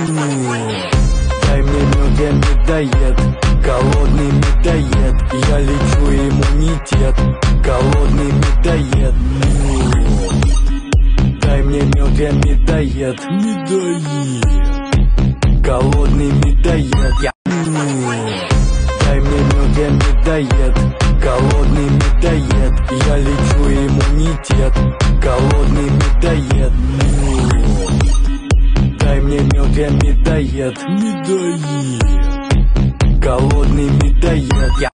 Дай мне мед, я медоед, голодный медоед. Я лечу иммунитет, голодный медоед. Дай мне мед, я медоед, голодный медоед. Дай мне мед, я медоед, голодный медоед. Я лечу иммунитет, голодный медоед. Дай мне мед, я медоед, голодный медоед.